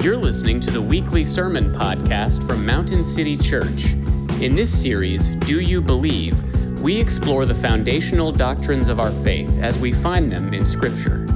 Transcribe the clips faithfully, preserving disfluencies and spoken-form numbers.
You're listening to the weekly sermon podcast from Mountain City Church. In this series, Do You Believe?, we explore the foundational doctrines of our faith as we find them in Scripture.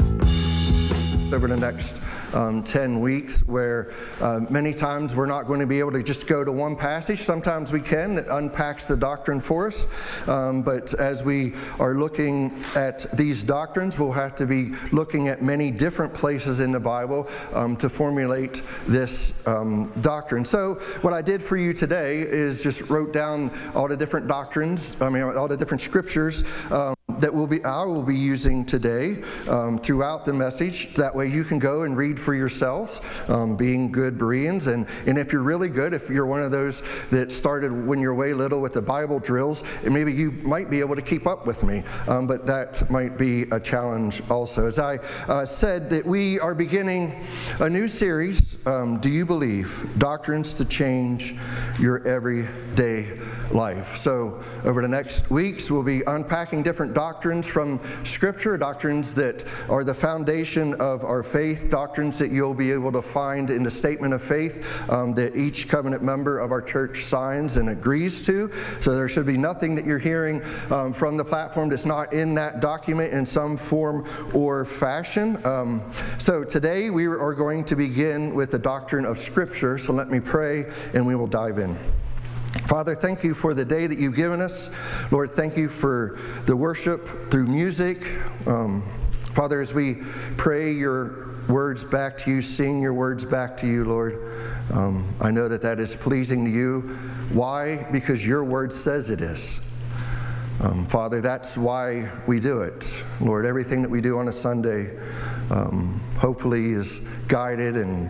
Over the next um, ten weeks, where uh, many times we're not going to be able to just go to one passage. Sometimes we can. It unpacks the doctrine for us. Um, but as we are looking at these doctrines, we'll have to be looking at many different places in the Bible um, to formulate this um, doctrine. So what I did for you today is just wrote down all the different doctrines, I mean, all the different scriptures um, that will be I will be using today um, throughout the message. That way you can go and read for yourselves, um, being good Bereans. And, and if you're really good, if you're one of those that started when you're way little with the Bible drills, maybe you might be able to keep up with me. Um, but that might be a challenge also. As I uh, said, that we are beginning a new series, um, Do You Believe? Doctrines to Change Your Everyday Life. So over the next weeks, we'll be unpacking different doctrines from Scripture, doctrines that are the foundation of our faith, doctrines that you'll be able to find in the statement of faith um, that each covenant member of our church signs and agrees to. So there should be nothing that you're hearing um, from the platform that's not in that document in some form or fashion. Um, so today we are going to begin with the doctrine of Scripture. So let me pray and we will dive in. Father, thank you for the day that you've given us. Lord, thank you for the worship through music. Um, Father, as we pray your words back to you, sing your words back to you, Lord, um, I know that that is pleasing to you. Why? Because your word says it is. Um, Father, that's why we do it. Lord, everything that we do on a Sunday um, hopefully is guided and,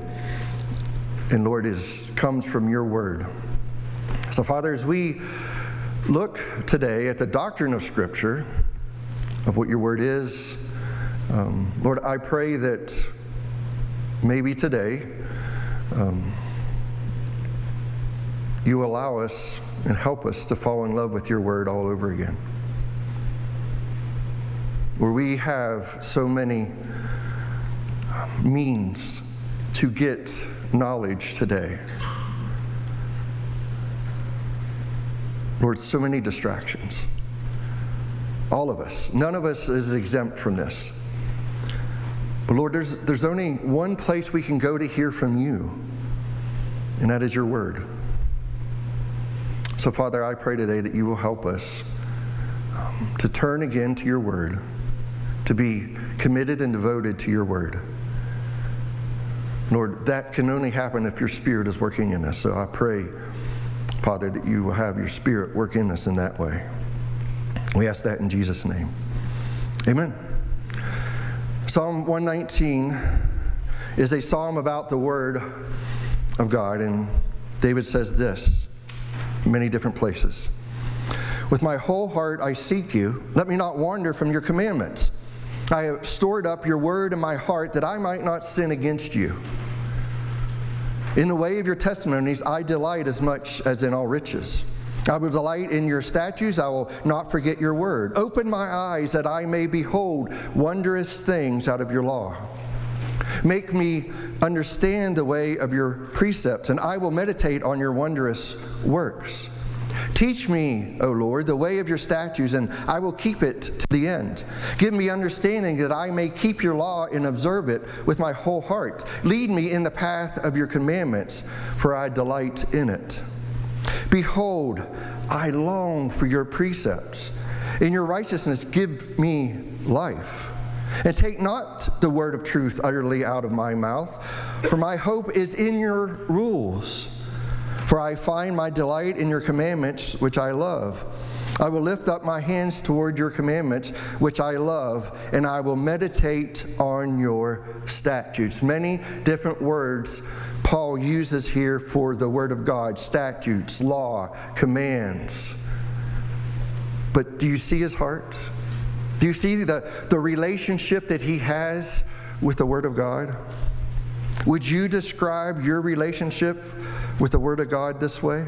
and Lord, is comes from your word. So, Father, as we look today at the doctrine of Scripture, of what your word is, um, Lord, I pray that maybe today um, you allow us and help us to fall in love with your word all over again. Where we have so many means to get knowledge today. Lord, so many distractions. All of us. None of us is exempt from this. But Lord, there's, there's only one place we can go to hear from you, and that is your word. So, Father, I pray today that you will help us um, to turn again to your word, to be committed and devoted to your word. Lord, that can only happen if your Spirit is working in us. So I pray, Father, that you will have your Spirit work in us in that way. We ask that in Jesus' name. Amen. Psalm one nineteen is a psalm about the Word of God, and David says this in many different places. With my whole heart I seek you. Let me not wander from your commandments. I have stored up your word in my heart that I might not sin against you. In the way of your testimonies, I delight as much as in all riches. I will delight in your statutes. I will not forget your word. Open my eyes that I may behold wondrous things out of your law. Make me understand the way of your precepts, and I will meditate on your wondrous works. Teach me, O Lord, the way of your statutes, and I will keep it to the end. Give me understanding that I may keep your law and observe it with my whole heart. Lead me in the path of your commandments, for I delight in it. Behold, I long for your precepts. In your righteousness give me life. And take not the word of truth utterly out of my mouth, for my hope is in your rules. For I find my delight in your commandments, which I love. I will lift up my hands toward your commandments, which I love, and I will meditate on your statutes. Many different words Paul uses here for the Word of God: statutes, law, commands. But do you see his heart? Do you see the, the relationship that he has with the Word of God? Would you describe your relationship with the Word of God this way?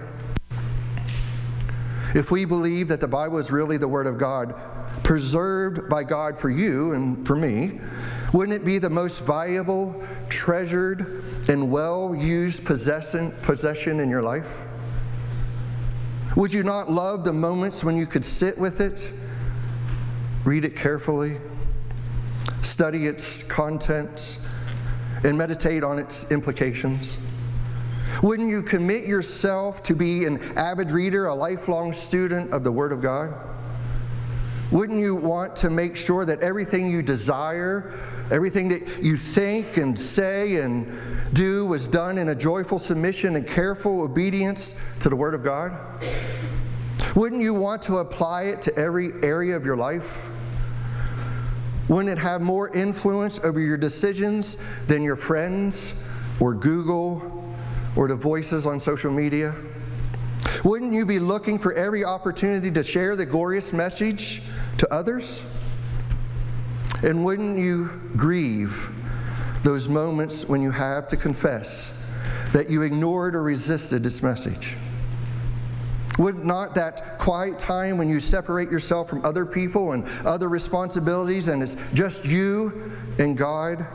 If we believe that the Bible is really the Word of God, preserved by God for you and for me, Wouldn't it be the most valuable, treasured, and well-used possession, possession in your life? Would you not love the moments when you could sit with it, read it carefully, study its contents, and meditate on its implications? Wouldn't you commit yourself to be an avid reader, a lifelong student of the Word of God? Wouldn't you want to make sure that everything you desire, everything that you think and say and do was done in a joyful submission and careful obedience to the Word of God? Wouldn't you want to apply it to every area of your life? Wouldn't it have more influence over your decisions than your friends or Google or the voices on social media? Wouldn't you be looking for every opportunity to share the glorious message to others? And wouldn't you grieve those moments when you have to confess that you ignored or resisted its message? Would not that quiet time when you separate yourself from other people and other responsibilities and it's just you and God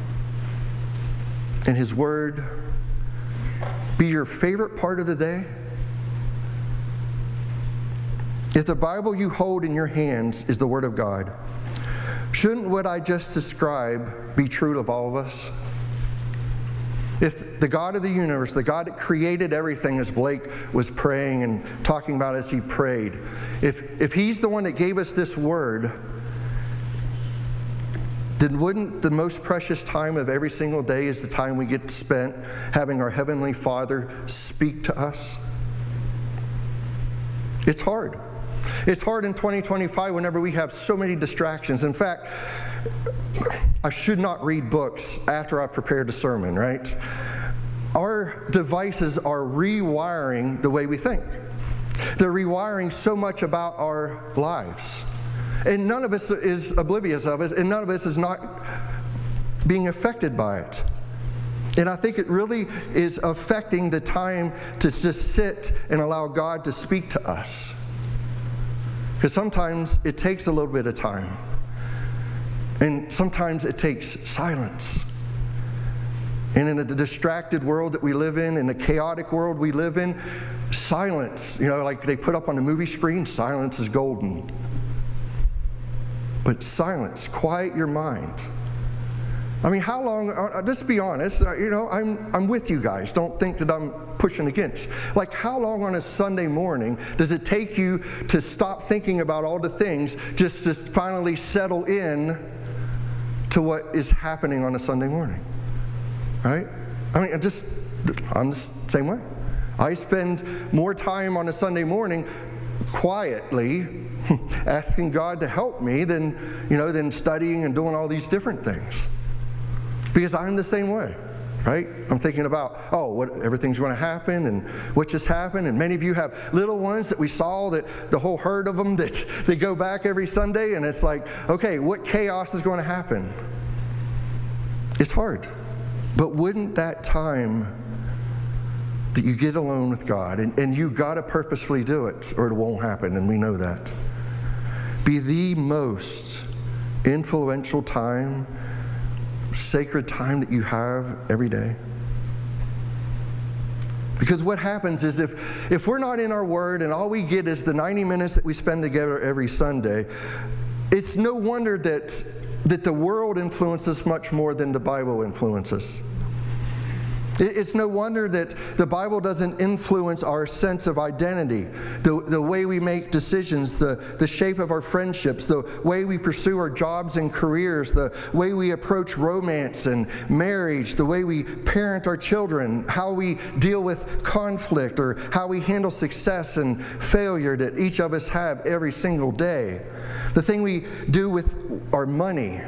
and His Word be your favorite part of the day? If the Bible you hold in your hands is the Word of God, shouldn't what I just described be true of all of us? If the God of the universe, the God that created everything, as Blake was praying and talking about as he prayed, if, if He's the one that gave us this Word, then wouldn't the most precious time of every single day is the time we get spent having our Heavenly Father speak to us? It's hard. It's hard in twenty twenty-five whenever we have so many distractions. In fact, I should not read books after I've prepared a sermon, right? Our devices are rewiring the way we think. They're rewiring so much about our lives. And none of us is oblivious of it, and none of us is not being affected by it. And I think it really is affecting the time to just sit and allow God to speak to us. Because sometimes it takes a little bit of time. And sometimes it takes silence. And in the distracted world that we live in, in the chaotic world we live in, silence, you know, like they put up on the movie screen, silence is golden. But silence, quiet your mind. I mean, how long, uh, just be honest, uh, you know, I'm, I'm with you guys. Don't think that I'm pushing against. Like, how long on a Sunday morning does it take you to stop thinking about all the things, just to finally settle in to what is happening on a Sunday morning? Right? I mean, I just, I'm the same way. I spend more time on a Sunday morning quietly asking God to help me than, you know, than studying and doing all these different things. Because I'm the same way, right? I'm thinking about, oh, what everything's going to happen and what just happened. And many of you have little ones that we saw, that the whole herd of them that they go back every Sunday, and it's like, okay, what chaos is going to happen? It's hard. But wouldn't that time that you get alone with God, and, and you got to purposefully do it or it won't happen, and we know that, be the most influential time, sacred time that you have every day? Because what happens is if, if we're not in our Word and all we get is the ninety minutes that we spend together every Sunday, it's no wonder that, that the world influences much more than the Bible influences. It's no wonder that the Bible doesn't influence our sense of identity, the, the way we make decisions, the, the shape of our friendships, the way we pursue our jobs and careers, the way we approach romance and marriage, the way we parent our children, how we deal with conflict, or how we handle success and failure that each of us have every single day. The thing we do with our money,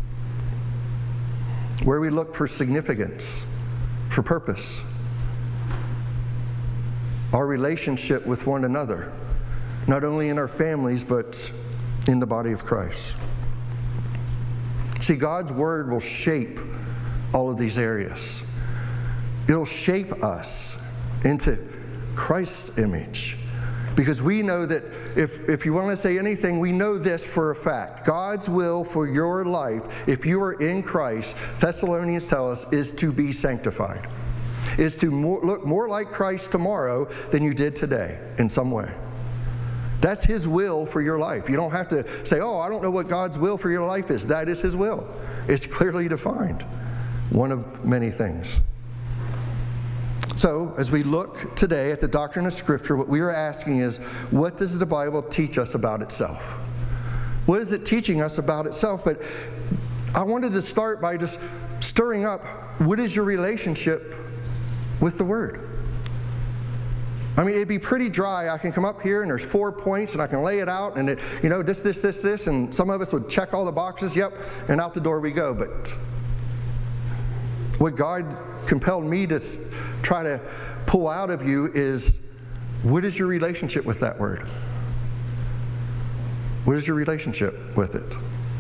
where we look for significance, for purpose, our relationship with one another, not only in our families, but in the body of Christ. See, God's Word will shape all of these areas. It'll shape us into Christ's image. Because we know that if, if you want to say anything, we know this for a fact. God's will for your life, if you are in Christ, Thessalonians tell us, is to be sanctified. Is to more, look more like Christ tomorrow than you did today in some way. That's His will for your life. You don't have to say, oh, I don't know what God's will for your life is. That is His will. It's clearly defined. One of many things. So, as we look today at the doctrine of Scripture, what we are asking is, what does the Bible teach us about itself? What is it teaching us about itself? But I wanted to start by just stirring up, what is your relationship with the Word? I mean, it'd be pretty dry. I can come up here and there's four points and I can lay it out and, it, you know, this, this, this, this, and some of us would check all the boxes, yep, and out the door we go. But what God compelled me to try to pull out of you is, what is your relationship with that Word? What is your relationship with it?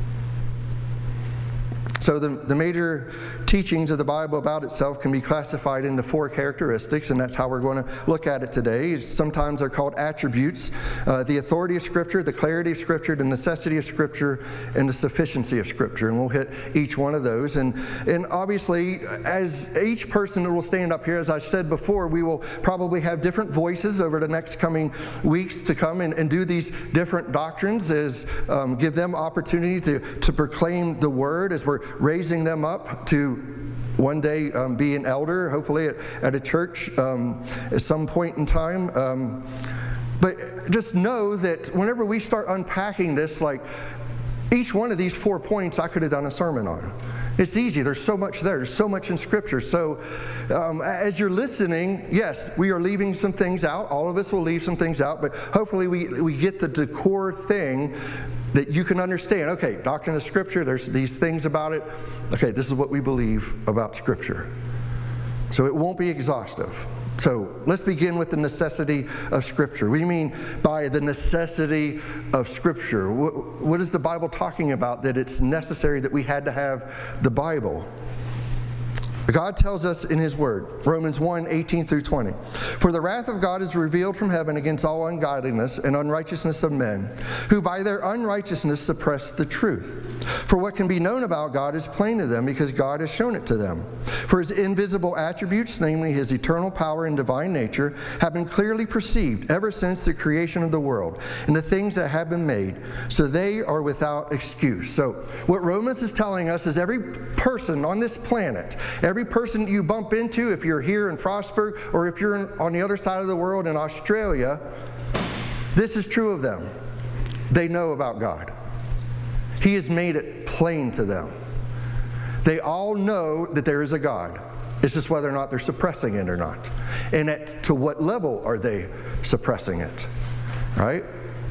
So the, the major teachings of the Bible about itself can be classified into four characteristics, and that's how we're going to look at it today. Sometimes they're called attributes: uh, the authority of Scripture, the clarity of Scripture, the necessity of Scripture, and the sufficiency of Scripture. And we'll hit each one of those. And, and obviously, as each person that will stand up here, as I said before, we will probably have different voices over the next coming weeks to come and, and do these different doctrines, as um, give them opportunity to, to proclaim the Word as we're raising them up to one day um, be an elder, hopefully at, at a church um, at some point in time. Um, but just know that whenever we start unpacking this, like each one of these four points I could have done a sermon on. It's easy. There's so much there. There's so much in Scripture. So um, as you're listening, yes, we are leaving some things out. All of us will leave some things out, but hopefully we, we get the, the core thing that you can understand. Okay, doctrine of Scripture, there's these things about it. Okay, this is what we believe about Scripture. So it won't be exhaustive. So let's begin with the necessity of Scripture. What do you mean by the necessity of Scripture? What, what is the Bible talking about that it's necessary that we had to have the Bible? God tells us in His Word, Romans one, eighteen through twenty, "For the wrath of God is revealed from heaven against all ungodliness and unrighteousness of men, who by their unrighteousness suppress the truth. For what can be known about God is plain to them, because God has shown it to them. For His invisible attributes, namely His eternal power and divine nature, have been clearly perceived ever since the creation of the world, and the things that have been made, so they are without excuse." So what Romans is telling us is every person on this planet, every Every person you bump into, if you're here in Frostburg or if you're in, on the other side of the world in Australia, this is true of them. They know about God. He has made it plain to them. They all know that there is a God. It's just whether or not they're suppressing it or not. And at to what level are they suppressing it? Right?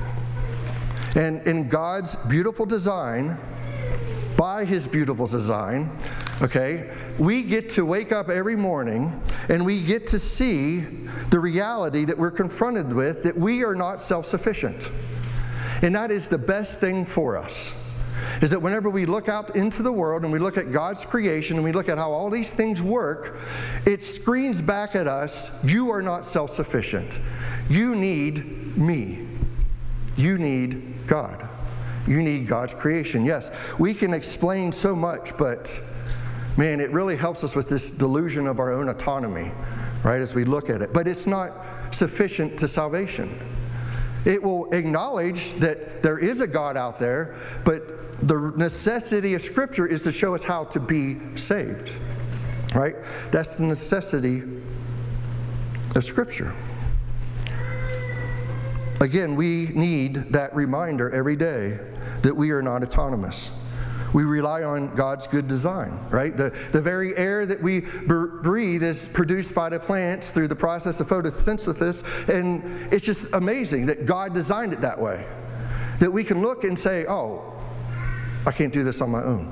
And in God's beautiful design, by His beautiful design, okay, we get to wake up every morning and we get to see the reality that we're confronted with, that we are not self-sufficient. And that is the best thing for us, is that whenever we look out into the world and we look at God's creation and we look at how all these things work, it screams back at us, you are not self-sufficient. You need me. You need God. You need God's creation. Yes, we can explain so much, but man, it really helps us with this delusion of our own autonomy, right, as we look at it. But it's not sufficient to salvation. It will acknowledge that there is a God out there, but the necessity of Scripture is to show us how to be saved, right? That's the necessity of Scripture. Again, we need that reminder every day that we are not autonomous. We rely on God's good design, right? The, the very air that we b- breathe is produced by the plants through the process of photosynthesis, and it's just amazing that God designed it that way. That we can look and say, oh, I can't do this on my own.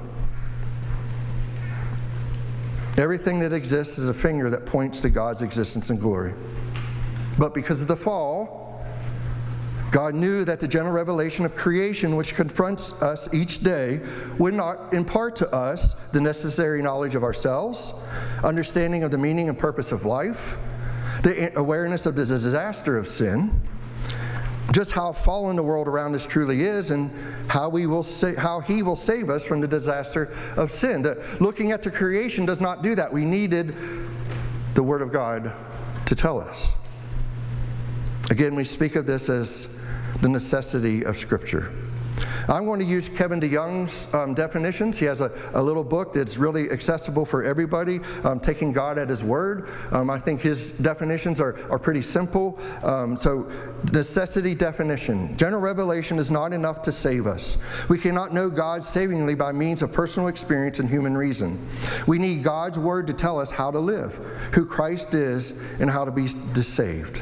Everything that exists is a finger that points to God's existence and glory. But because of the fall, God knew that the general revelation of creation, which confronts us each day, would not impart to us the necessary knowledge of ourselves, understanding of the meaning and purpose of life, the awareness of the disaster of sin, just how fallen the world around us truly is, and how we will sa- how He will save us from the disaster of sin. The, looking at the creation does not do that. We needed the Word of God to tell us. Again, we speak of this as the necessity of Scripture. I'm going to use Kevin DeYoung's um, definitions. He has a, a little book that's really accessible for everybody, um, Taking God at His Word. Um, I think his definitions are, are pretty simple. Um, so, necessity definition. General revelation is not enough to save us. We cannot know God savingly by means of personal experience and human reason. We need God's Word to tell us how to live, who Christ is, and how to be saved.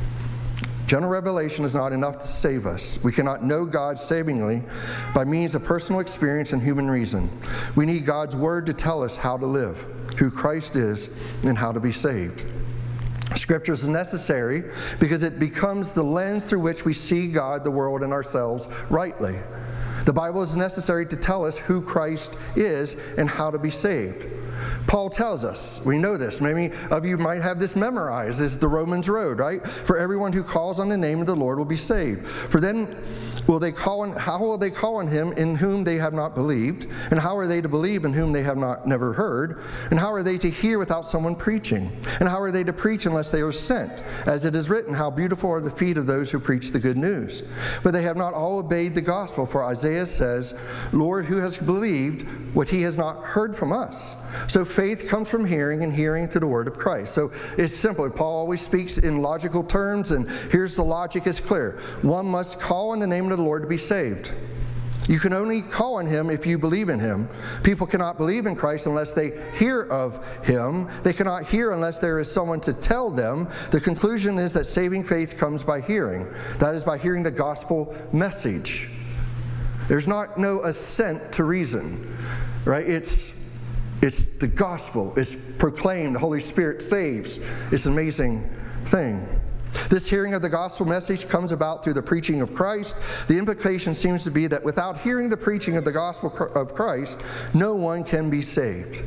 General revelation is not enough to save us. We cannot know God savingly by means of personal experience and human reason. We need God's Word to tell us how to live, who Christ is, and how to be saved. Scripture is necessary because it becomes the lens through which we see God, the world, and ourselves rightly. The Bible is necessary to tell us who Christ is and how to be saved. Paul tells us, we know this, many of you might have this memorized, is the Romans road, right? For everyone who calls on the name of the Lord will be saved. For then will they call on, how will they call on him in whom they have not believed? And how are they to believe in whom they have not never heard? And how are they to hear without someone preaching? And how are they to preach unless they are sent? As it is written, how beautiful are the feet of those who preach the good news. But they have not all obeyed the gospel, for Isaiah says, Lord, who has believed what he has not heard from us? So faith comes from hearing, and hearing through the word of Christ. So it's simple. Paul always speaks in logical terms, and here's the logic is clear. One must call on the name of the Lord to be saved. You can only call on Him if you believe in Him. People cannot believe in Christ unless they hear of Him. They cannot hear unless there is someone to tell them. The conclusion is that saving faith comes by hearing. That is by hearing the gospel message. There's not no assent to reason, right? It's It's the gospel. It's proclaimed. The Holy Spirit saves. It's an amazing thing. This hearing of the gospel message comes about through the preaching of Christ. The implication seems to be that without hearing the preaching of the gospel of Christ, no one can be saved.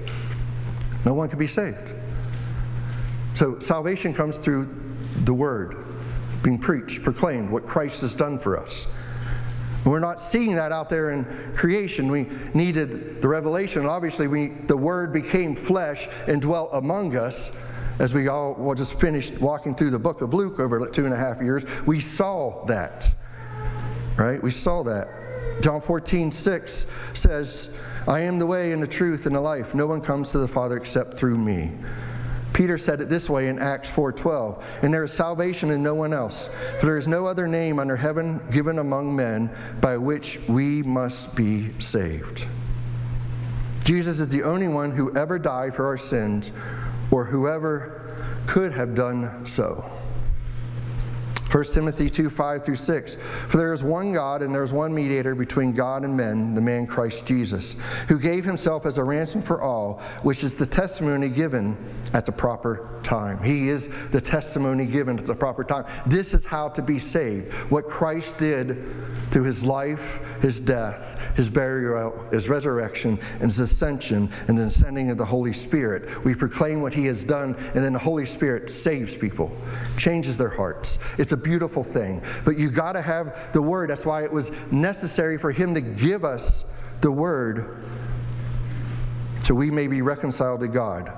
No one can be saved. So salvation comes through the word being preached, proclaimed, what Christ has done for us. We're not seeing that out there in creation. We needed the revelation. Obviously, we, the Word became flesh and dwelt among us. As we all well, just finished walking through the book of Luke over two and a half years, we saw that. Right? We saw that. John fourteen six says, I am the way and the truth and the life. No one comes to the Father except through me. Peter said it this way in Acts four twelve, and there is salvation in no one else, for there is no other name under heaven given among men by which we must be saved. Jesus is the only one who ever died for our sins, or whoever could have done so. First Timothy two five through six, for there is one God and there is one mediator between God and men, the man Christ Jesus, who gave himself as a ransom for all, which is the testimony given at the proper time. He is the testimony given at the proper time. This is how to be saved. What Christ did through his life, his death, his burial, his resurrection, and his ascension, and the sending of the Holy Spirit. We proclaim what he has done, and then the Holy Spirit saves people, changes their hearts. It's a beautiful thing. But you got to have the Word. That's why it was necessary for him to give us the Word so we may be reconciled to God.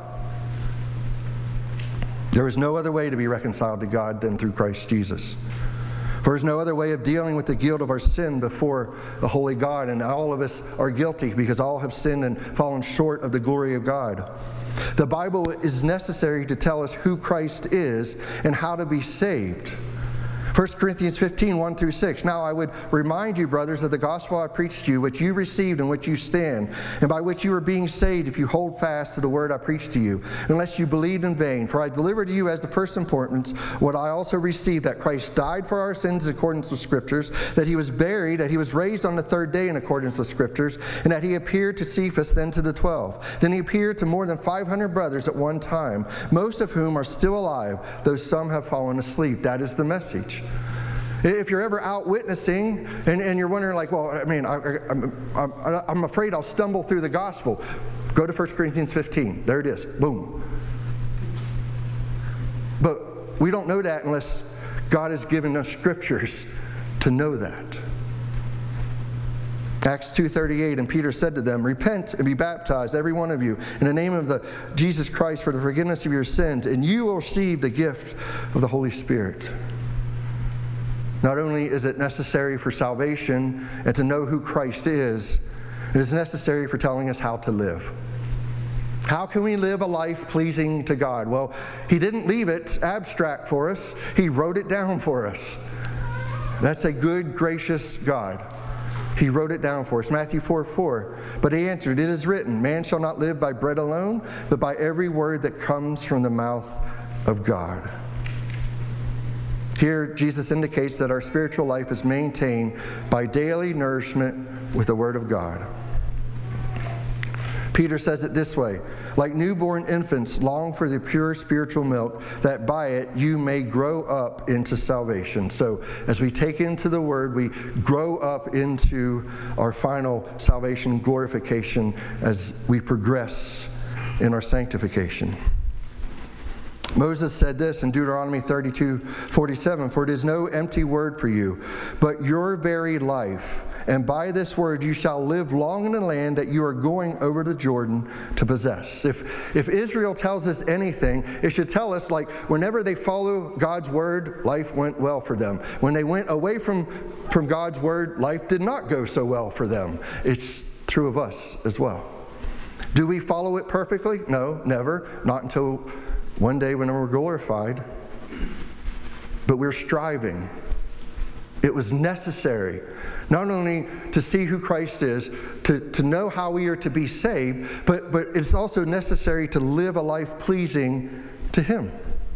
There is no other way to be reconciled to God than through Christ Jesus. For there is no other way of dealing with the guilt of our sin before the holy God, and all of us are guilty because all have sinned and fallen short of the glory of God. The Bible is necessary to tell us who Christ is and how to be saved. First Corinthians fifteen, one through six. Now I would remind you, brothers, of the gospel I preached to you, which you received and which you stand, and by which you are being saved if you hold fast to the word I preached to you, unless you believed in vain. For I delivered to you as the first importance what I also received, that Christ died for our sins in accordance with Scriptures, that he was buried, that he was raised on the third day in accordance with Scriptures, and that he appeared to Cephas, then to the twelve. Then he appeared to more than five hundred brothers at one time, most of whom are still alive, though some have fallen asleep. That is the message. If you're ever out witnessing and, and you're wondering, like, well, I mean, I, I'm, I'm, I'm afraid I'll stumble through the gospel, go to First Corinthians fifteen. There it is. Boom. But we don't know that unless God has given us scriptures to know that. Acts two thirty-eight, and Peter said to them, "Repent and be baptized, every one of you, in the name of the Jesus Christ for the forgiveness of your sins, and you will receive the gift of the Holy Spirit." Not only is it necessary for salvation and to know who Christ is, it is necessary for telling us how to live. How can we live a life pleasing to God? Well, He didn't leave it abstract for us. He wrote it down for us. That's a good, gracious God. He wrote it down for us. Matthew four four. But He answered, "It is written, man shall not live by bread alone, but by every word that comes from the mouth of God." Here, Jesus indicates that our spiritual life is maintained by daily nourishment with the Word of God. Peter says it this way, "Like newborn infants long for the pure spiritual milk, that by it you may grow up into salvation." So as we take into the Word, we grow up into our final salvation glorification as we progress in our sanctification. Moses said this in Deuteronomy thirty-two forty-seven, "For it is no empty word for you, but your very life. And by this word you shall live long in the land that you are going over the Jordan to possess." If, if Israel tells us anything, it should tell us, like, whenever they follow God's word, life went well for them. When they went away from, from God's word, life did not go so well for them. It's true of us as well. Do we follow it perfectly? No, never. Not until one day when we're glorified. But we're striving. It was necessary not only to see who Christ is, to, to know how we are to be saved, but, but it's also necessary to live a life pleasing to Him.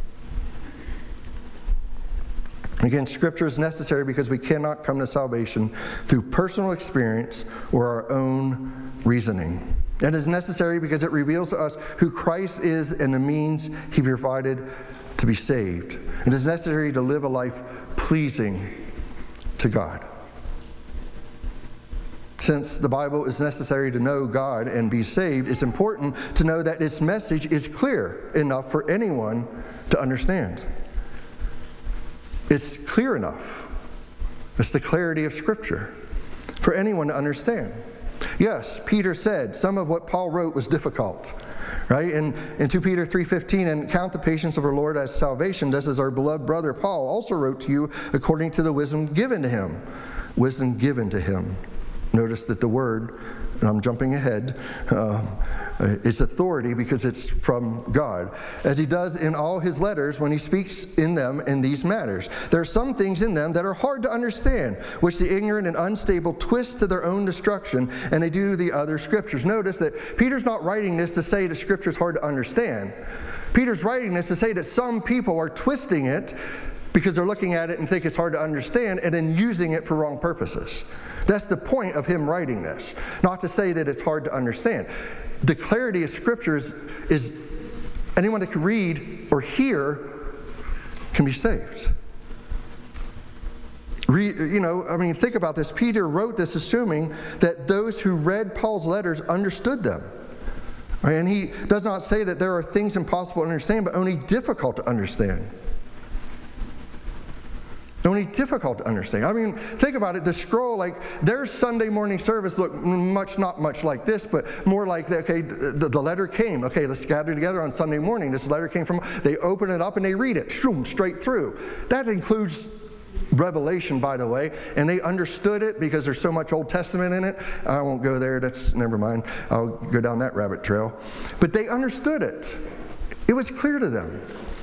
Again, Scripture is necessary because we cannot come to salvation through personal experience or our own reasoning. And it is necessary because it reveals to us who Christ is and the means He provided to be saved. It is necessary to live a life pleasing to God. Since the Bible is necessary to know God and be saved, it's important to know that its message is clear enough for anyone to understand. It's clear enough. It's the clarity of Scripture for anyone to understand. Yes, Peter said some of what Paul wrote was difficult, right? In, in Second Peter three fifteen, "And count the patience of our Lord as salvation, just as our beloved brother Paul also wrote to you according to the wisdom given to him." Wisdom given to him. Notice that the word, and I'm jumping ahead, uh, it's authority because it's from God, as he does in all his letters when he speaks in them in these matters. There are some things in them that are hard to understand, which the ignorant and unstable twist to their own destruction, and they do the other scriptures. Notice that Peter's not writing this to say the scripture is hard to understand. Peter's writing this to say that some people are twisting it because they're looking at it and think it's hard to understand and then using it for wrong purposes. That's the point of him writing this, not to say that it's hard to understand. The clarity of Scripture is, is anyone that can read or hear can be saved. Read, you know, I mean, think about this. Peter wrote this assuming that those who read Paul's letters understood them. Right? And he does not say that there are things impossible to understand, but only difficult to understand. Only difficult to understand. I mean, think about it. The scroll, like, their Sunday morning service looked much, not much like this, but more like, okay, the, the letter came. Okay, let's gather together on Sunday morning. This letter came from, they open it up and they read it, shoom, straight through. That includes Revelation, by the way, and they understood it because there's so much Old Testament in it. I won't go there. That's, never mind. I'll go down that rabbit trail. But they understood it. It was clear to them.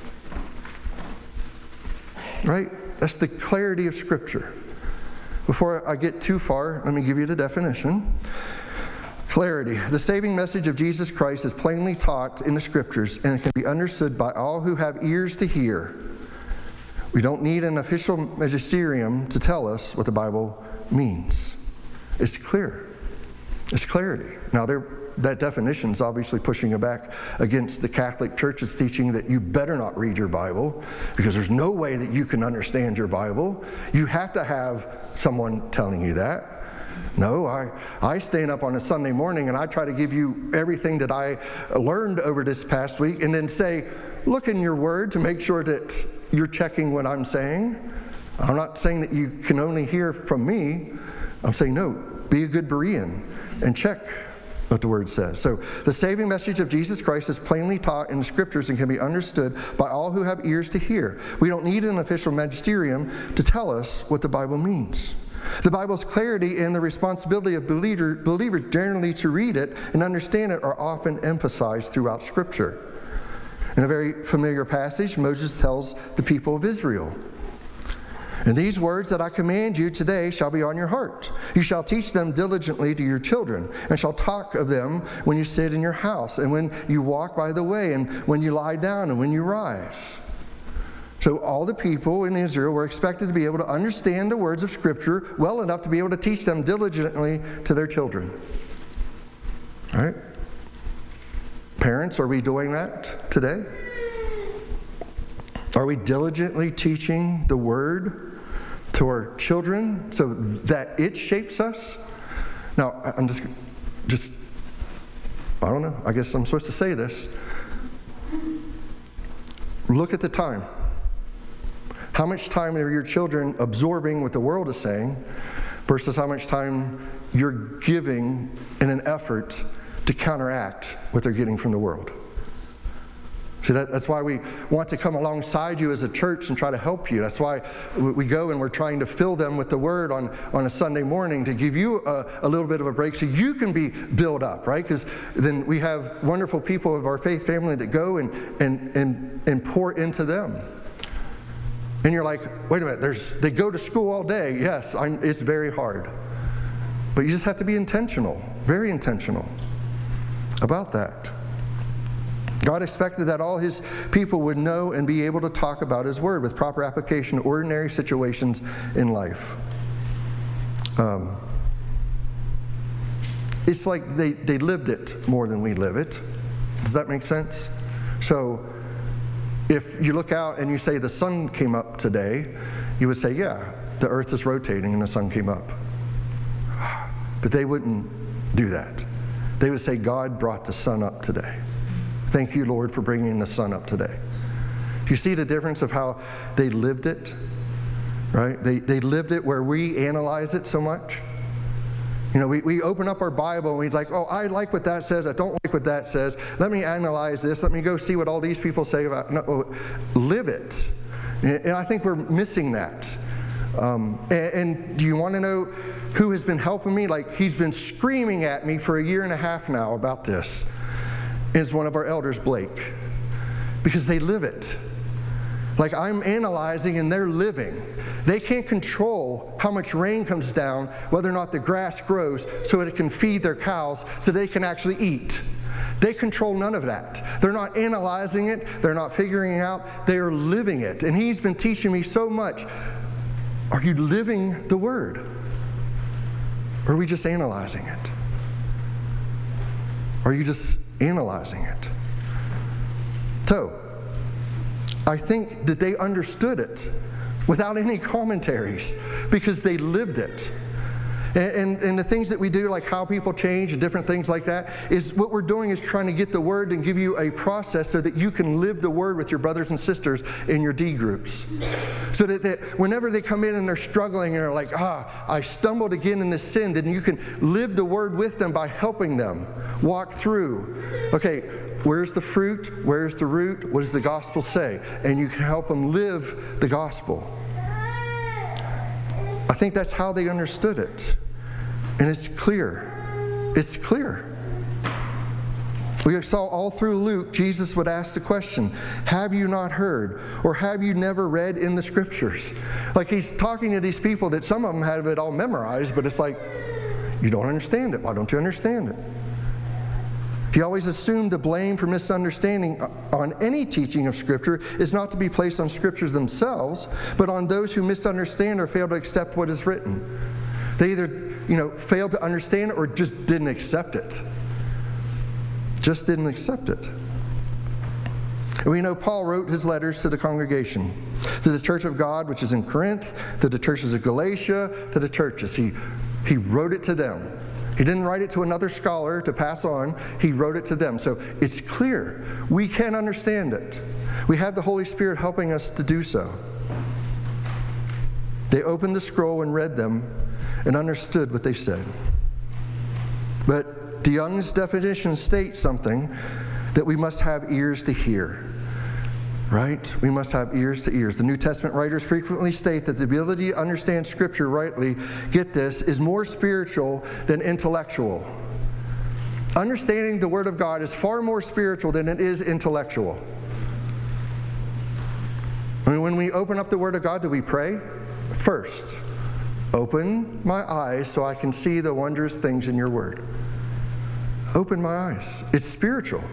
Right? That's the clarity of Scripture. Before I get too far, let me give you the definition. Clarity. The saving message of Jesus Christ is plainly taught in the Scriptures, and it can be understood by all who have ears to hear. We don't need an official magisterium to tell us what the Bible means. It's clear. It's clarity. Now, there. That definition is obviously pushing you back against the Catholic Church's teaching that you better not read your Bible because there's no way that you can understand your Bible. You have to have someone telling you that. No, I, I stand up on a Sunday morning and I try to give you everything that I learned over this past week and then say, look in your word to make sure that you're checking what I'm saying. I'm not saying that you can only hear from me. I'm saying, no, be a good Berean and check what the Word says. So the saving message of Jesus Christ is plainly taught in the Scriptures and can be understood by all who have ears to hear. We don't need an official magisterium to tell us what the Bible means. The Bible's clarity and the responsibility of believer, believers generally to read it and understand it are often emphasized throughout Scripture. In a very familiar passage, Moses tells the people of Israel, "And these words that I command you today shall be on your heart. You shall teach them diligently to your children, and shall talk of them when you sit in your house, and when you walk by the way, and when you lie down, and when you rise." So all the people in Israel were expected to be able to understand the words of Scripture well enough to be able to teach them diligently to their children. All right? Parents, are we doing that today? Are we diligently teaching the Word to our children so that it shapes us? Now, I'm just, just, I don't know, I guess I'm supposed to say this. Look at the time. How much time are your children absorbing what the world is saying versus how much time you're giving in an effort to counteract what they're getting from the world? See, that, that's why we want to come alongside you as a church and try to help you. That's why we go and we're trying to fill them with the Word on, on a Sunday morning to give you a, a little bit of a break so you can be built up, right? Because then we have wonderful people of our faith family that go and, and, and, and pour into them. And you're like, wait a minute, there's, they go to school all day. Yes, I'm, it's very hard. But you just have to be intentional, very intentional about that. God expected that all His people would know and be able to talk about His Word with proper application to ordinary situations in life. Um, it's like they, they lived it more than we live it. Does that make sense? So if you look out and you say the sun came up today, you would say, yeah, the earth is rotating and the sun came up. But they wouldn't do that. They would say, God brought the sun up today. Thank you, Lord, for bringing the sun up today. Do you see the difference of how they lived it? Right? They, they lived it where we analyze it so much. You know, we, we open up our Bible and we're like, oh, I like what that says. I don't like what that says. Let me analyze this. Let me go see what all these people say about it. No, live it. And I think we're missing that. Um, and, and do you want to know who has been helping me? Like, he's been screaming at me for a year and a half now about this. Is one of our elders, Blake. Because they live it. Like, I'm analyzing and they're living. They can't control how much rain comes down, whether or not the grass grows, so that it can feed their cows, so they can actually eat. They control none of that. They're not analyzing it. They're not figuring it out. They are living it. And he's been teaching me so much. Are you living the Word? Or are we just analyzing it? Are you just analyzing it? So, I think that they understood it without any commentaries because they lived it. And, and, and the things that we do, like how people change and different things like that, is what we're doing is trying to get the Word and give you a process so that you can live the Word with your brothers and sisters in your D groups. So that, that whenever they come in and they're struggling and they're like, ah, I stumbled again in this sin, then you can live the Word with them by helping them walk through. Okay, where's the fruit? Where's the root? What does the gospel say? And you can help them live the gospel. I think that's how they understood it. And it's clear. It's clear. We saw all through Luke, Jesus would ask the question, have you not heard? Or have you never read in the Scriptures? Like, he's talking to these people that some of them have it all memorized, but it's like, you don't understand it. Why don't you understand it? He always assumed the blame for misunderstanding on any teaching of Scripture is not to be placed on Scriptures themselves, but on those who misunderstand or fail to accept what is written. They either, you know, failed to understand it or just didn't accept it. Just didn't accept it. And we know Paul wrote his letters to the congregation, to the church of God, which is in Corinth, to the churches of Galatia, to the churches. He, he wrote it to them. He didn't write it to another scholar to pass on. He wrote it to them. So it's clear. We can understand it. We have the Holy Spirit helping us to do so. They opened the scroll and read them and understood what they said. But DeYoung's definition states something that we must have ears to hear. Right? We must have ears to ears. The New Testament writers frequently state that the ability to understand Scripture rightly, get this, is more spiritual than intellectual. Understanding the Word of God is far more spiritual than it is intellectual. I mean, when we open up the Word of God, do we pray? First, open my eyes so I can see the wondrous things in your Word. Open my eyes. It's spiritual.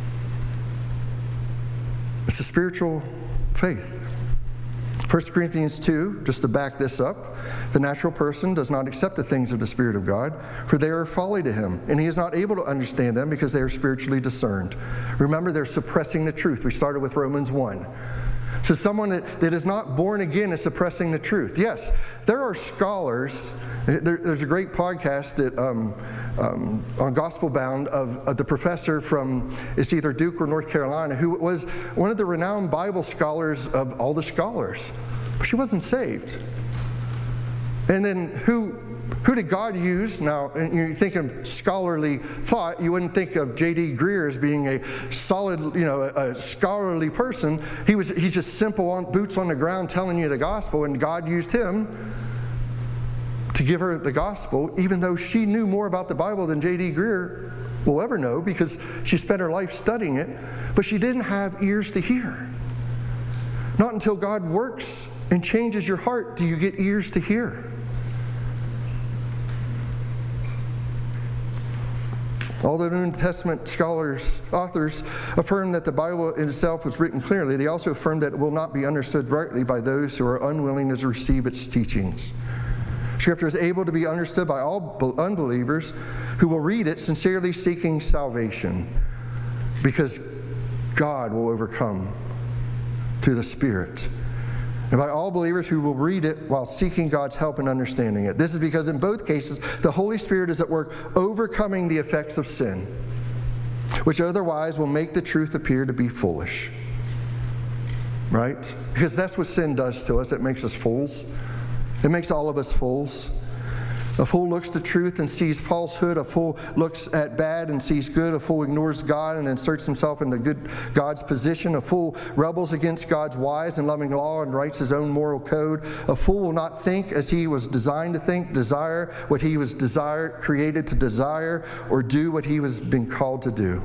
It's a spiritual faith. First Corinthians two, just to back this up, the natural person does not accept the things of the Spirit of God, for they are folly to him, and he is not able to understand them because they are spiritually discerned. Remember, they're suppressing the truth. We started with Romans one. So someone that, that is not born again is suppressing the truth. Yes, there are scholars. There, there's a great podcast that um, um, on Gospel Bound of, of the professor from, it's either Duke or North Carolina, who was one of the renowned Bible scholars of all the scholars. But she wasn't saved. And then who who did God use? Now, you think of scholarly thought, you wouldn't think of J D Greear as being a solid, you know, a, a scholarly person. He was he's just simple on boots on the ground telling you the gospel, and God used him to give her the gospel, even though she knew more about the Bible than J D Greear will ever know because she spent her life studying it, but she didn't have ears to hear. Not until God works and changes your heart do you get ears to hear. Although New Testament scholars, authors, affirm that the Bible in itself was written clearly, they also affirm that it will not be understood rightly by those who are unwilling to receive its teachings. Scripture is able to be understood by all unbelievers who will read it sincerely seeking salvation, because God will overcome through the Spirit. And by all believers who will read it while seeking God's help in understanding it. This is because in both cases, the Holy Spirit is at work overcoming the effects of sin, which otherwise will make the truth appear to be foolish. Right? Because that's what sin does to us. It makes us fools. It makes all of us fools. A fool looks to truth and sees falsehood. A fool looks at bad and sees good. A fool ignores God and inserts himself into good God's position. A fool rebels against God's wise and loving law and writes his own moral code. A fool will not think as he was designed to think, desire what he was desire, created to desire, or do what he was been called to do.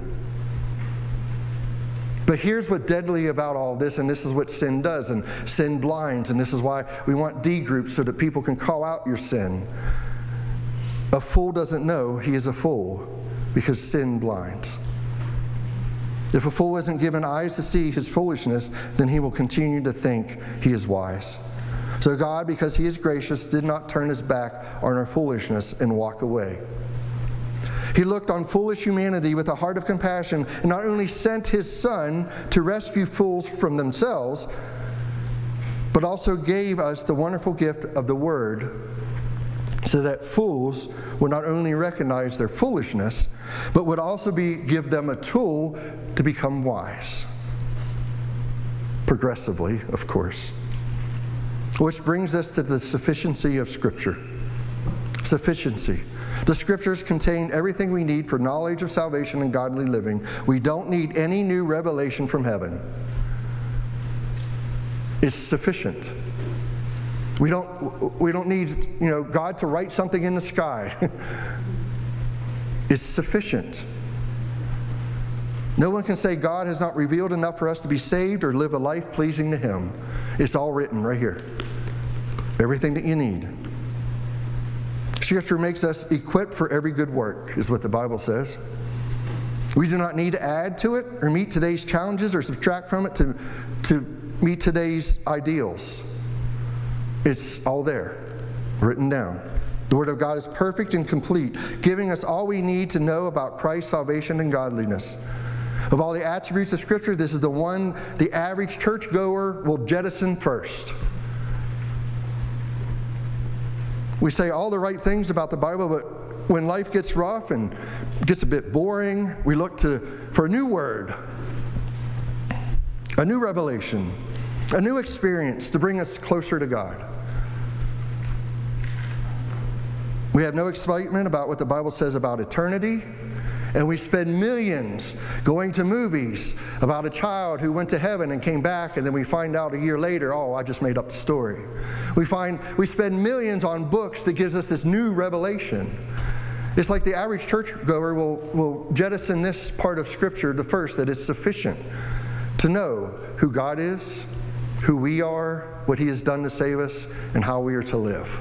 But here's what's deadly about all this, and this is what sin does, and sin blinds, and this is why we want D groups so that people can call out your sin. A fool doesn't know he is a fool because sin blinds. If a fool isn't given eyes to see his foolishness, then he will continue to think he is wise. So God, because he is gracious, did not turn his back on our foolishness and walk away. He looked on foolish humanity with a heart of compassion and not only sent his Son to rescue fools from themselves, but also gave us the wonderful gift of the Word, so that fools would not only recognize their foolishness, but would also be give them a tool to become wise. Progressively, of course. Which brings us to the sufficiency of Scripture. Sufficiency. The Scriptures contain everything we need for knowledge of salvation and godly living. We don't need any new revelation from heaven. It's sufficient. We don't, we don't need, you know, God to write something in the sky. It's sufficient. No one can say God has not revealed enough for us to be saved or live a life pleasing to Him. It's all written right here. Everything that you need. Scripture makes us equipped for every good work, is what the Bible says. We do not need to add to it or meet today's challenges or subtract from it to, to meet today's ideals. It's all there, written down. The Word of God is perfect and complete, giving us all we need to know about Christ's salvation and godliness. Of all the attributes of Scripture, this is the one the average churchgoer will jettison first. We say all the right things about the Bible, but when life gets rough and gets a bit boring, we look to for a new word, a new revelation, a new experience to bring us closer to God. We have no excitement about what the Bible says about eternity. And we spend millions going to movies about a child who went to heaven and came back, and then we find out a year later, oh, I just made up the story. We find we spend millions on books that gives us this new revelation. It's like the average churchgoer will, will jettison this part of Scripture, the first, that is sufficient to know who God is, who we are, what He has done to save us, and how we are to live.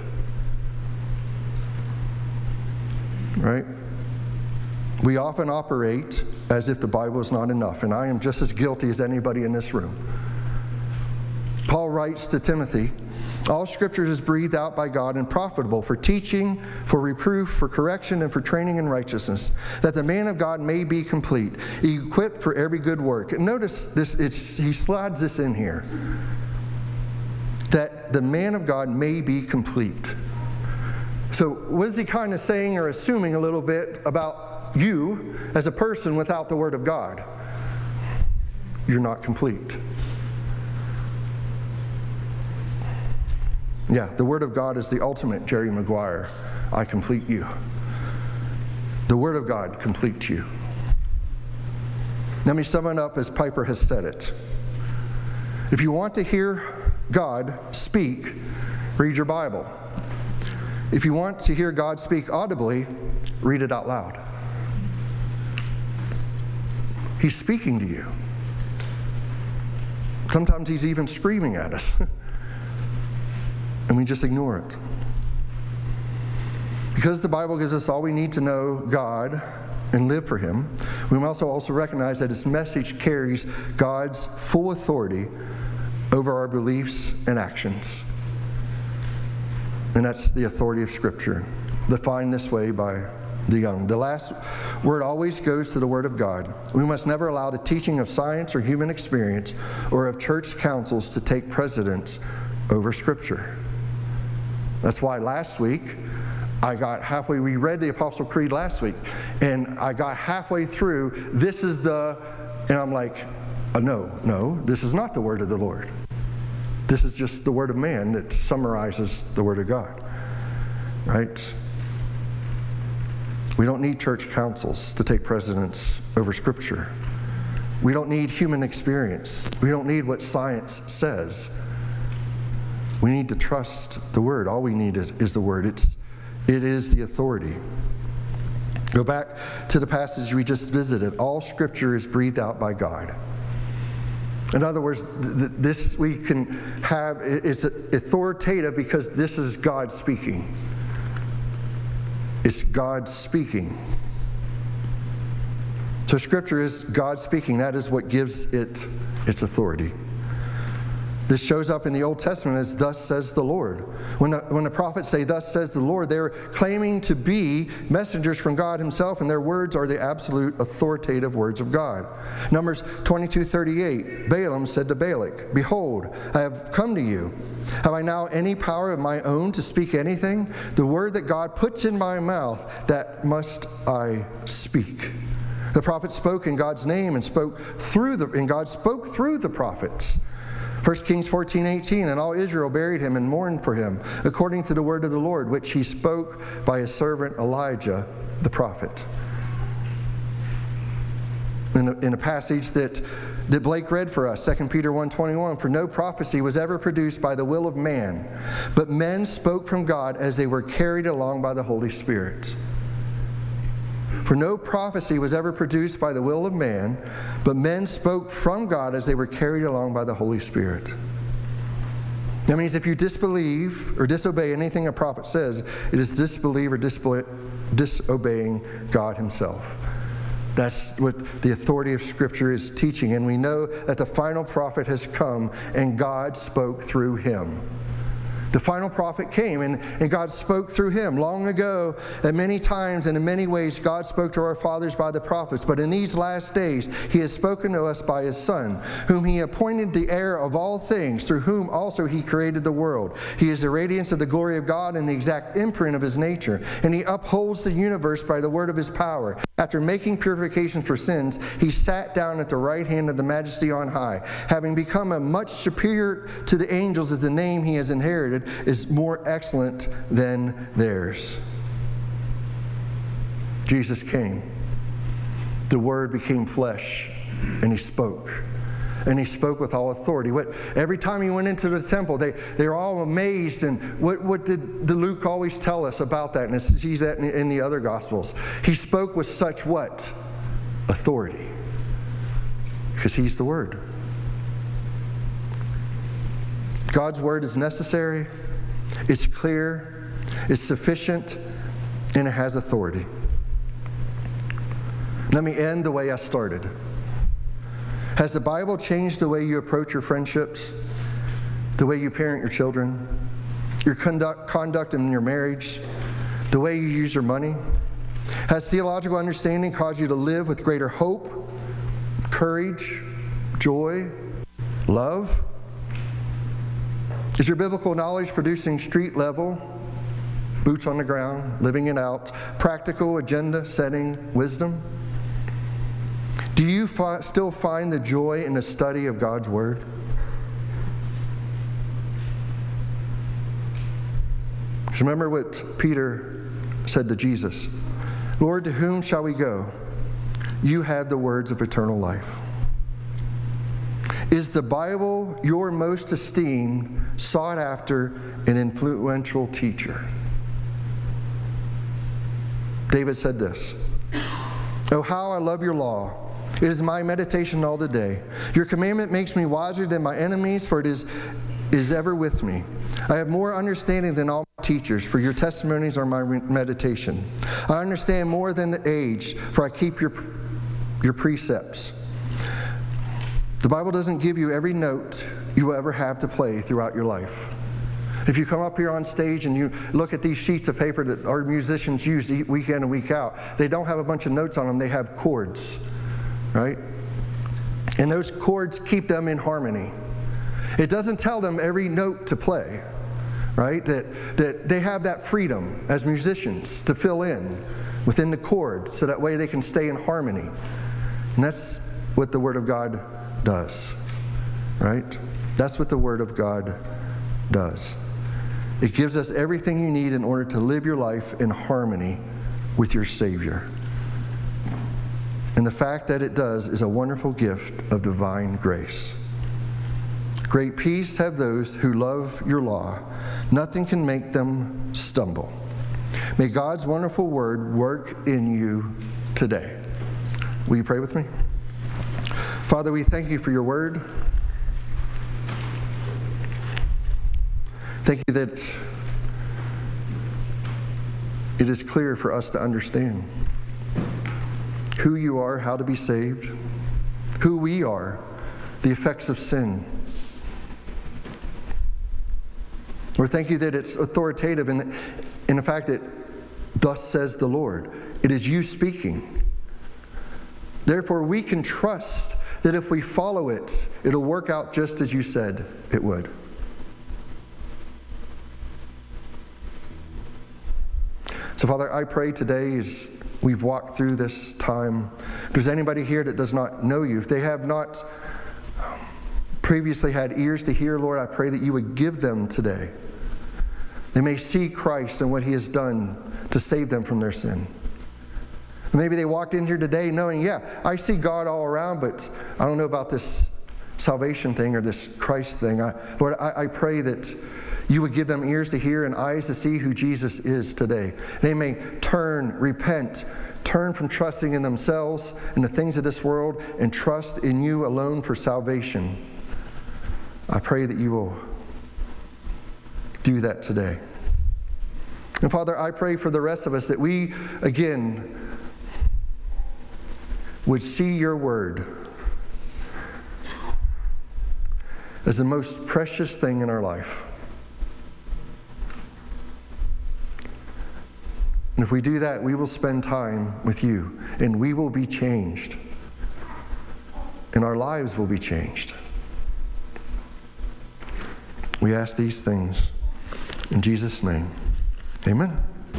Right? We often operate as if the Bible is not enough, and I am just as guilty as anybody in this room. Paul writes to Timothy, all Scripture is breathed out by God and profitable for teaching, for reproof, for correction, and for training in righteousness, that the man of God may be complete, equipped for every good work. And notice this, it's, he slides this in here, that the man of God may be complete. So what is he kind of saying or assuming a little bit about you as a person without the Word of God? You're not complete. Yeah, the Word of God is the ultimate Jerry Maguire. I complete you. The Word of God completes you. Let me sum it up as Piper has said it. If you want to hear God speak, read your Bible. If you want to hear God speak audibly, read it out loud. He's speaking to you. Sometimes He's even screaming at us. And we just ignore it. Because the Bible gives us all we need to know God and live for Him, we must also recognize that His message carries God's full authority over our beliefs and actions. And that's the authority of Scripture, defined this way by the Young. The last word always goes to the Word of God. We must never allow the teaching of science or human experience or of church councils to take precedence over Scripture. That's why last week, I got halfway, we read the Apostle Creed last week, and I got halfway through, this is the, and I'm like, oh, no, no, this is not the Word of the Lord. This is just the word of man that summarizes the Word of God, right? We don't need church councils to take precedence over Scripture. We don't need human experience. We don't need what science says. We need to trust the Word. All we need is the Word. It's, it is the authority. Go back to the passage we just visited. All Scripture is breathed out by God. In other words, this we can have, it's authoritative because this is God speaking. It's God speaking. So Scripture is God speaking. That is what gives it its authority. This shows up in the Old Testament as thus says the Lord. When the, when the prophets say thus says the Lord, they're claiming to be messengers from God Himself, and their words are the absolute authoritative words of God. Numbers twenty-two thirty-eight, Balaam said to Balak, behold, I have come to you. Have I now any power of my own to speak anything? The word that God puts in my mouth, that must I speak. The prophet spoke in God's name and spoke through the, and God spoke through the prophets. First Kings fourteen eighteen, and all Israel buried him and mourned for him, according to the word of the Lord, which he spoke by his servant Elijah the prophet. In a, in a passage that, that Blake read for us, Second Peter one twenty-one, for no prophecy was ever produced by the will of man, but men spoke from God as they were carried along by the Holy Spirit. For no prophecy was ever produced by the will of man, but men spoke from God as they were carried along by the Holy Spirit. That means if you disbelieve or disobey anything a prophet says, it is disbelief or disbelief, disobeying God Himself. That's what the authority of Scripture is teaching. And we know that the final prophet has come and God spoke through him. The final prophet came, and, and God spoke through him. Long ago, and many times and in many ways, God spoke to our fathers by the prophets. But in these last days, He has spoken to us by His Son, whom He appointed the heir of all things, through whom also He created the world. He is the radiance of the glory of God and the exact imprint of His nature. And He upholds the universe by the word of His power. After making purification for sins, He sat down at the right hand of the Majesty on high. Having become a much superior to the angels, as the name He has inherited is more excellent than theirs. Jesus came. The Word became flesh, and he spoke. And he spoke with all authority. What, every time he went into the temple, they, they were all amazed. And what, what did the Luke always tell us about that? And it's, he's that in, in the other Gospels. He spoke with such what? Authority. Because he's the Word. God's Word is necessary, it's clear, it's sufficient, and it has authority. Let me end the way I started. Has the Bible changed the way you approach your friendships, the way you parent your children, your conduct, conduct in your marriage, the way you use your money? Has theological understanding caused you to live with greater hope, courage, joy, love? Is your biblical knowledge producing street level, boots on the ground, living it out, practical agenda setting wisdom? Do you fi- still find the joy in the study of God's Word? Remember what Peter said to Jesus. Lord, to whom shall we go? You have the words of eternal life. Is the Bible your most esteemed, sought after, and influential teacher? David said this, "Oh, how I love your law. It is my meditation all the day. Your commandment makes me wiser than my enemies, for it is, is ever with me. I have more understanding than all my teachers, for your testimonies are my meditation. I understand more than the age, for I keep your, your precepts." The Bible doesn't give you every note you will ever have to play throughout your life. If you come up here on stage and you look at these sheets of paper that our musicians use week in and week out, they don't have a bunch of notes on them, they have chords, right? And those chords keep them in harmony. It doesn't tell them every note to play, right? That, that they have that freedom as musicians to fill in within the chord so that way they can stay in harmony. And that's what the Word of God does, right? That's what the Word of God does. It gives us everything you need in order to live your life in harmony with your Savior. And the fact that it does is a wonderful gift of divine grace. Great peace have those who love your law. Nothing can make them stumble. May God's wonderful word work in you today. Will you pray with me? Father, we thank you for your word. Thank you that it is clear for us to understand who you are, how to be saved, who we are, the effects of sin. Lord, thank you that it's authoritative in the, in the fact that thus says the Lord. It is you speaking. Therefore, we can trust that if we follow it, it'll work out just as you said it would. So, Father, I pray today as we've walked through this time, if there's anybody here that does not know you, if they have not previously had ears to hear, Lord, I pray that you would give them today. They may see Christ and what he has done to save them from their sin. Maybe they walked in here today knowing, yeah, I see God all around, but I don't know about this salvation thing or this Christ thing. I, Lord, I, I pray that you would give them ears to hear and eyes to see who Jesus is today. They may turn, repent, turn from trusting in themselves and the things of this world and trust in you alone for salvation. I pray that you will do that today. And Father, I pray for the rest of us that we, again, would see your word as the most precious thing in our life. And if we do that, we will spend time with you, and we will be changed, and our lives will be changed. We ask these things in Jesus' name. Amen.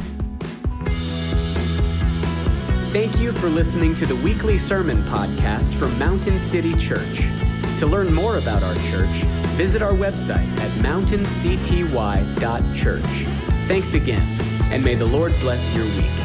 Thank you for listening to the weekly sermon podcast from Mountain City Church. To learn more about our church, visit our website at mountain c t y dot church. Thanks again, and may the Lord bless your week.